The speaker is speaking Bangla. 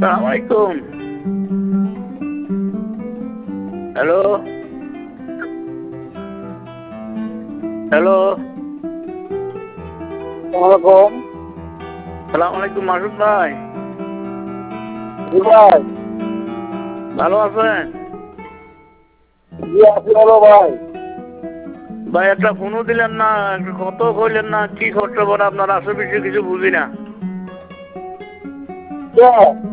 আলাইকুম। হ্যালো হ্যালো, সালাম আলাইকুম মাসুদ ভাই, ভাই। ভালো আছেন? জি আছি ভালো ভাই। ভাই একটা ফোনও দিলেন না, একটা কত কইলেন না, কি খরচ পড়ে আপনার আশেপাশে কিছু বুঝি না।